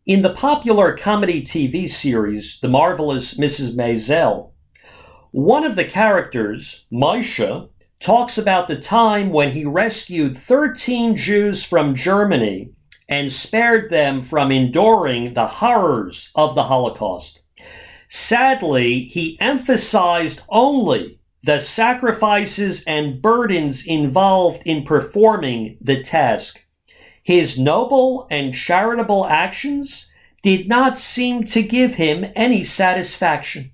In the popular comedy TV series, The Marvelous Mrs. Maisel, one of the characters, Moshe, talks about the time when he rescued 13 Jews from Germany and spared them from enduring the horrors of the Holocaust. Sadly, he emphasized only the sacrifices and burdens involved in performing the task. His noble and charitable actions did not seem to give him any satisfaction.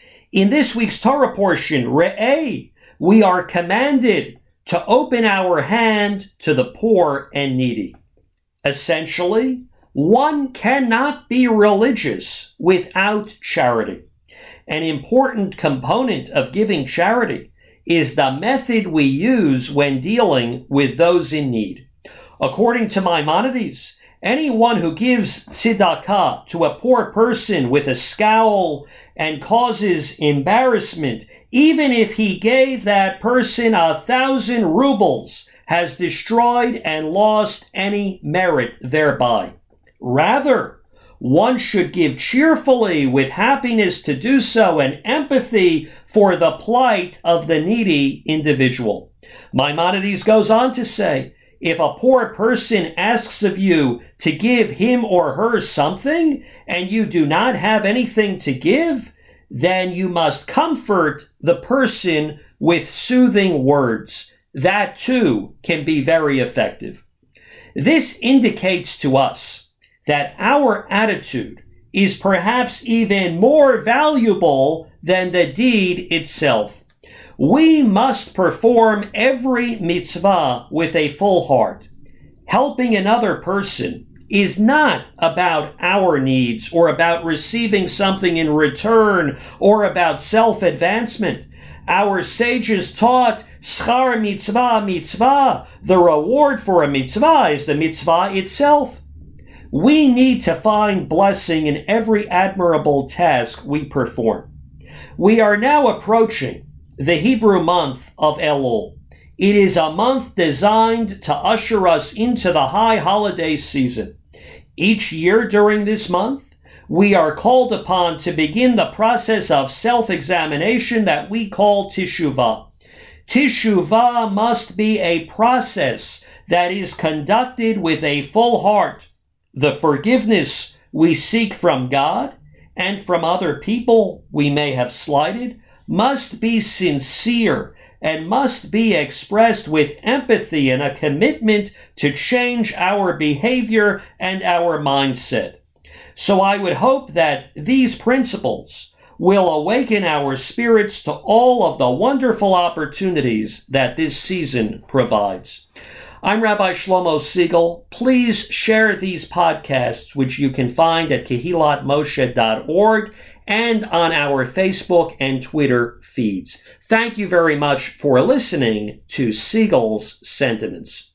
In this week's Torah portion, Re'eh, we are commanded to open our hand to the poor and needy. Essentially, one cannot be religious without charity. An important component of giving charity is the method we use when dealing with those in need. According to Maimonides, anyone who gives tzedakah to a poor person with a scowl and causes embarrassment, even if he gave that person 1,000 rubles, has destroyed and lost any merit thereby. Rather, one should give cheerfully with happiness to do so and empathy for the plight of the needy individual. Maimonides goes on to say, if a poor person asks of you to give him or her something and you do not have anything to give, then you must comfort the person with soothing words. That too can be very effective. This indicates to us that our attitude is perhaps even more valuable than the deed itself. We must perform every mitzvah with a full heart. Helping another person is not about our needs or about receiving something in return or about self-advancement. Our sages taught, schar mitzvah mitzvah, the reward for a mitzvah is the mitzvah itself. We need to find blessing in every admirable task we perform. We are now approaching the Hebrew month of Elul. It is a month designed to usher us into the high holiday season. Each year during this month, we are called upon to begin the process of self-examination that we call teshuvah. Teshuvah must be a process that is conducted with a full heart. The forgiveness we seek from God and from other people we may have slighted must be sincere and must be expressed with empathy and a commitment to change our behavior and our mindset. So I would hope that these principles will awaken our spirits to all of the wonderful opportunities that this season provides. I'm Rabbi Shlomo Siegel. Please share these podcasts, which you can find at kehilatmoshe.org and on our Facebook and Twitter feeds. Thank you very much for listening to Siegel's Sentiments.